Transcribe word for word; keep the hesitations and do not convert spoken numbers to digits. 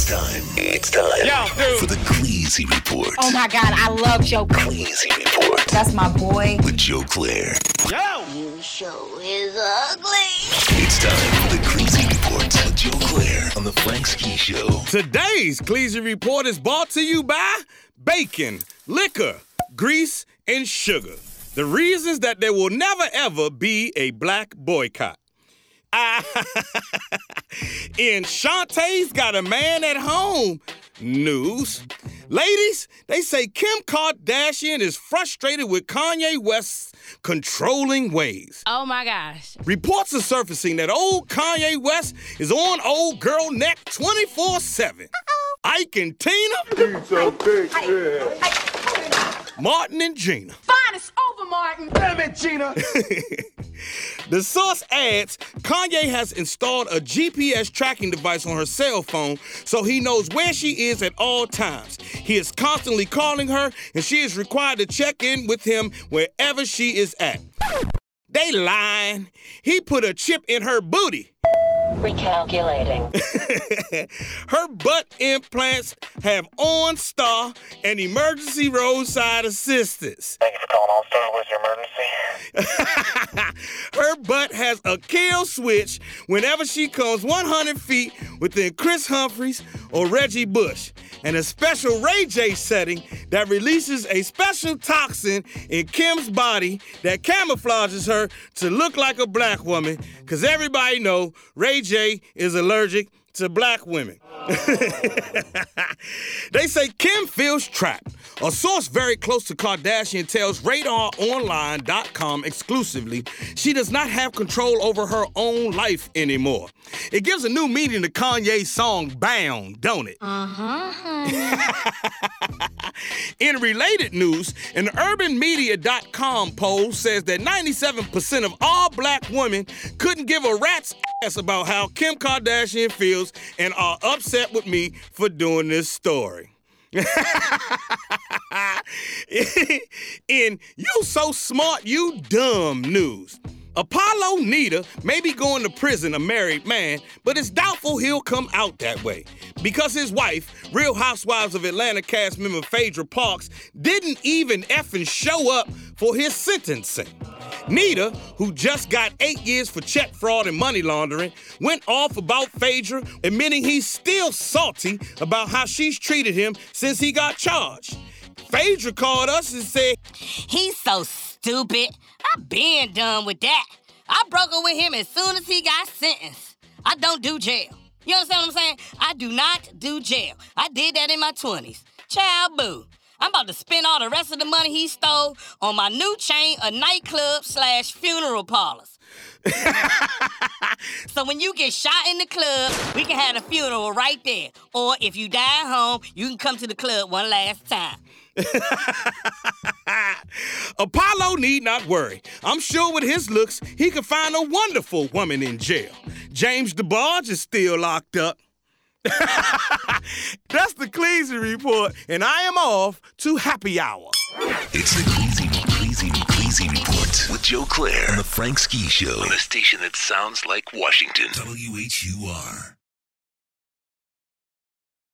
It's time. It's time Yo, dude. for the Cleasy Report. Oh my God, I love Joe. Cleasy Report That's my boy. with Joe Claire. Yo! You show is ugly. It's time for the Cleasy Report with Joe Claire on the Frank Ski Show. Today's Cleasy Report is brought to you by bacon, liquor, grease, and sugar. The reasons that there will never ever be a black boycott. Ah, in Shantae's Got a Man at Home news, ladies, they say Kim Kardashian is frustrated with Kanye West's controlling ways. Oh my gosh. Reports are surfacing that old Kanye West is on old girl neck twenty-four seven. Ike and Tina. Martin and Gina. Fine, it's over, Martin. Damn it, Gina! The source adds, Kanye has installed a G P S tracking device on her cell phone so he knows where she is at all times. He is constantly calling her, and she is required to check in with him wherever she is at. They lying. He put a chip in her booty. Recalculating. Her butt implants have OnStar and emergency roadside assistance. Thank you for calling OnStar. What's your emergency? Her butt has a kill switch whenever she comes one hundred feet within Chris Humphries or Reggie Bush, and a special Ray J setting that releases a special toxin in Kim's body that camouflages her to look like a black woman, because everybody know Ray J is allergic to black women. They say Kim feels trapped. A source very close to Kardashian tells radar online dot com exclusively she does not have control over her own life anymore. It gives a new meaning to Kanye's song Bound, don't it? Uh-huh, honey. In related news, an urban media dot com poll says that ninety-seven percent of all black women couldn't give a rat's ass about how Kim Kardashian feels and are upset with me for doing this story. In You So Smart, You Dumb news, Apollo Nita may be going to prison, a married man, but it's doubtful he'll come out that way because his wife, Real Housewives of Atlanta cast member Phaedra Parks, didn't even effing show up for his sentencing. Nita, who just got eight years for check fraud and money laundering, went off about Phaedra, admitting he's still salty about how she's treated him since he got charged. Phaedra called us and said, He's so stupid. I've been done with that. I broke up with him as soon as he got sentenced. I don't do jail. You understand what I'm saying? I do not do jail. I did that in my twenties. Child boo. I'm about to spend all the rest of the money he stole on my new chain of nightclubs slash funeral parlors. So when you get shot in the club, we can have a funeral right there. Or if you die at home, you can come to the club one last time. Apollo need not worry. I'm sure with his looks, he could find a wonderful woman in jail. James DeBarge is still locked up. That's the Cleasy Report, and I am off to happy hour. It's the Cleasy, Cleasy, Cleasy Report with Joe Claire on the Frank Ski Show on a station that sounds like Washington. W H U R.